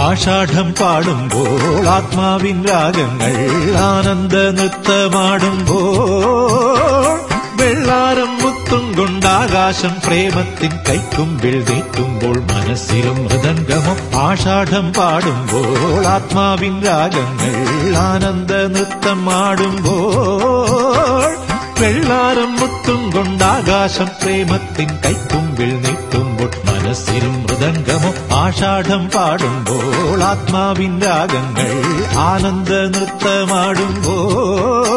ആഷാഢം പാടുമ്പോൾ ആത്മാവിൻ രാഗങ്ങൾ ആനന്ദ നൃത്തമാടുമ്പോൾ വെള്ളാരം മുത്തും കൊണ്ടാകാശം പ്രേമത്തിൻ കൈക്കുമ്പിൽ നീട്ടുമ്പോൾ മനസ്സിലും മൃദംഗമോ ആഷാഢം പാടുമ്പോൾ ആത്മാവിൻ രാഗങ്ങൾ ആനന്ദ നൃത്തമാടുമ്പോൾ വെള്ളാരം മുത്തും കൊണ്ടാകാശം പ്രേമത്തിൻ കൈക്കുമ്പിൽ നീട്ടുമ്പോൾ മനസ്സിലും മൃദംഗമോ ആഷാഢം പാടുമ്പോൾ ആത്മാവിൻ രാഗങ്ങൾ ആനന്ദ നൃത്തമാടുമ്പോൾ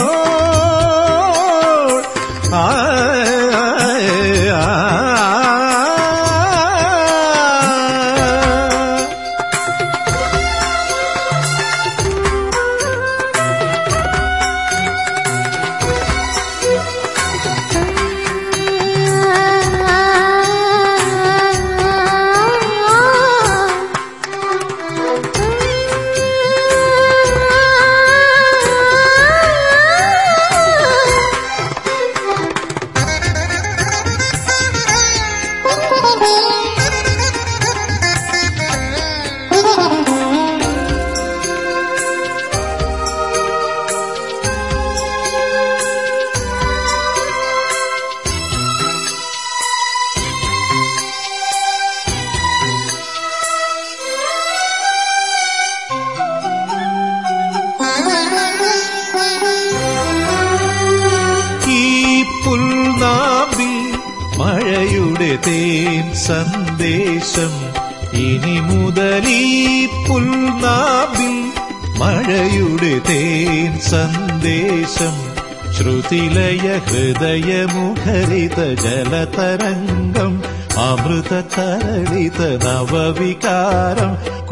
മഴയുടെ തേൻ സന്ദേശം ഇനി മുതലീ പുൽനാമ്പിൽ മഴയുടെ തേൻ സന്ദേശം ശ്രുതിലയ ഹൃദയമുഖരിത ജലതരംഗം അമൃത തരളിത നവവികാരം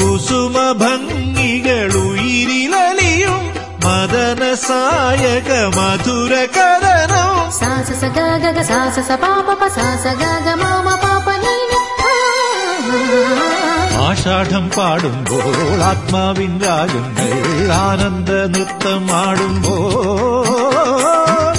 കുസുമഭംഗികളുയിരിലലിയും മദന സായക മധുര കഥനം സാസ ഗഗ സാസ പാപ സാസ ഗഗ മാമ പാപ നീന. ആഷാഢം പാടുമ്പോൾ ആത്മാവിൻ രാഗങ്ങൾ ആനന്ദ നൃത്തമാടുമ്പോൾ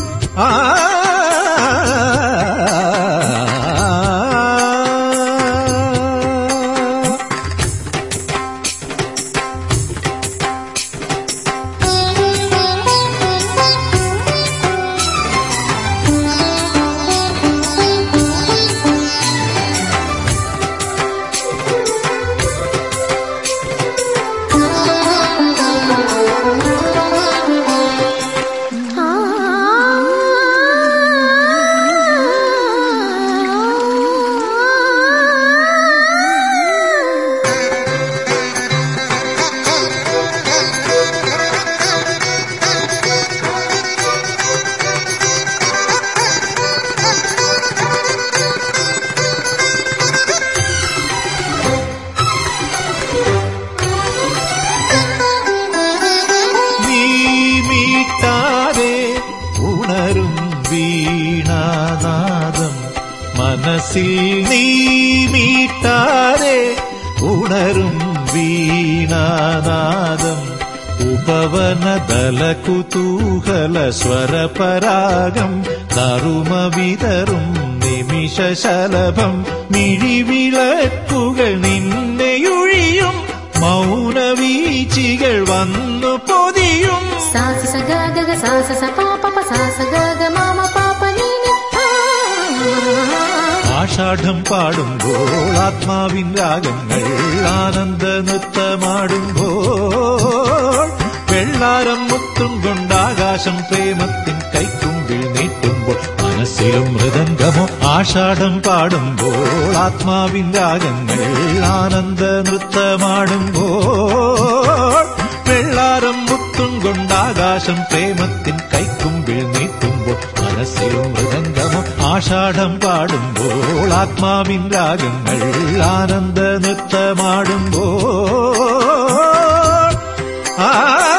ഉണരും വീണാനാദം മനസ്സിൽ നീ മീട്ടാരെ ഉണരും വീണാനാദം ഉപവനദല കുതൂഹല സ്വരപരാഗം നറുമ വിതറും നിമിഷശലഭം മിഴിവിളക്കുകൾ നിന്നെയൊഴിയും മൗനവീച്ചികൾ വന്നു പൊതിയും സാസ ഗഗ സാസ പാപ സാസ ഗഗ മാമ പാപ നീന. ആഷാഢം പാടുമ്പോൾ ആത്മാവിൻ രാഗങ്ങൾ ആനന്ദ നൃത്തമാടുമ്പോൾ വെള്ളാരം മുത്തും കൊണ്ടാകാശം പ്രേമത്തിൻ കൈക്കുമ്പിൽ നീട്ടുമ്പോൾ മനസ്സിലും മൃദംഗമോ ആഷാഢം പാടുമ്പോൾ ആത്മാവിൻ രാഗങ്ങൾ ആനന്ദ നൃത്തമാടുമ്പോൾ വെള്ളാരം മുത്തും കൊണ്ടാകാശം പ്രേമത്തിൻ കൈക്കുമ്പിൽ നീട്ടുമ്പോൾ മനസ്സിലും മൃദംഗമോ ആഷാഢം പാടുമ്പോൾ ആത്മാവിൻ രാഗങ്ങൾ ആനന്ദ നൃത്തമാടുമ്പോൾ